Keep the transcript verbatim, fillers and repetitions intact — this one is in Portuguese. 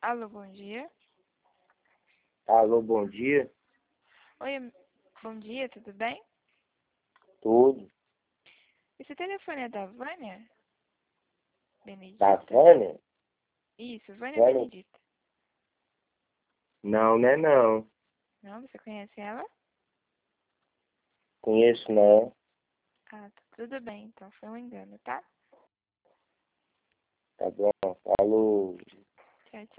Alô, bom dia. Alô, bom dia. Oi, bom dia, tudo bem? Tudo. Esse telefone é da Vânia? Benedita? Da Vânia? Isso, Vânia Vânia? Benedita. Não, né não. Não, você conhece ela? Conheço não. Ah, tá tudo bem, então foi um engano, tá? Tá bom. Falou. Tchau, tchau.